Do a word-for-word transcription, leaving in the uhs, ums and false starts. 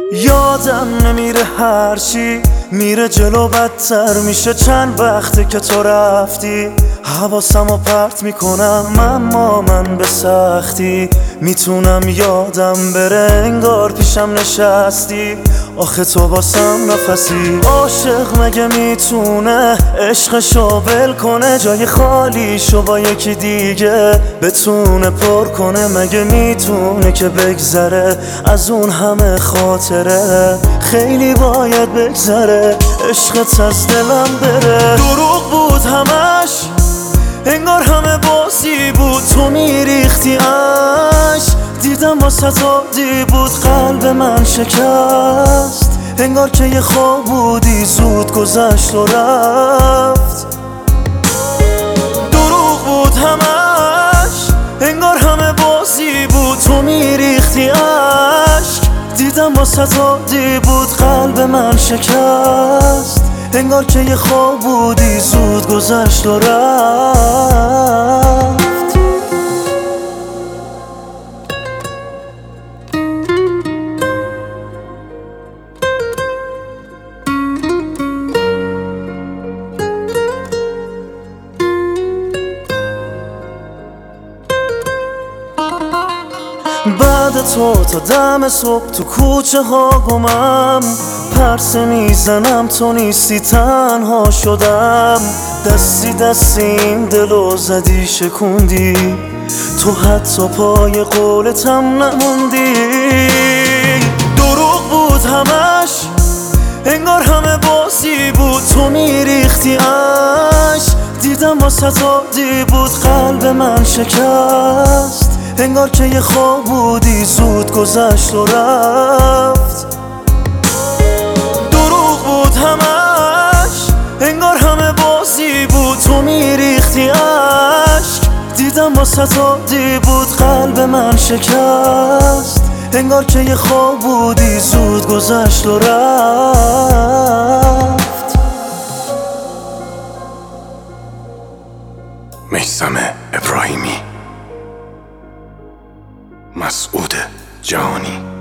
یادم نمیره هرچی میره جلو بدتر میشه. چند وقته که تو رفتی حواسم رو پرت میکنم، اما من به سختی میتونم یادم بره انگار پیشم نشستی. آخه تو واسم نفسی. عاشق مگه میتونه عشقشو ول کنه، جای خالیشو با یکی دیگه بتونه پر کنه؟ مگه میتونه که بگذره از اون همه خاطره؟ خیلی باید بگذره عشقت از دلم بره. دروغ بود همش، انگار همه بازی بود، تو میریختی عشق. دیدم واسه عادی بود، قلب من شکست. انگار که یه خواب بودی زود گذشت و رفت. دروغ بود همش، انگار همه بازی بود، تو میریختی عشق. دیدم واسه عادی بود، قلب من شکست. انگار که یه خواب بودی زود گذشت و رفت. بعد تو تا دم صبح تو کوچه ها گمم، پرسه میزنم تو نیستی تنها شدم. دستی دستی این دلو زدی شکوندی، تو حتی پای قولتم نموندی. دروغ بود همش، انگار همه بازی بود، تو میریختی عشق. دیدم واسه عادی بود، قلب من شکست. انگار که یه خواب بودی زود گذشت و رفت. دروغ بود همش، انگار همه بازی بود، تو میریختی عشق. دیدم واسه عادی بود، قلب من شکست. انگار که یه خواب بودی زود گذشت و رفت. میثم ابراهیمی، مسعود جهانی.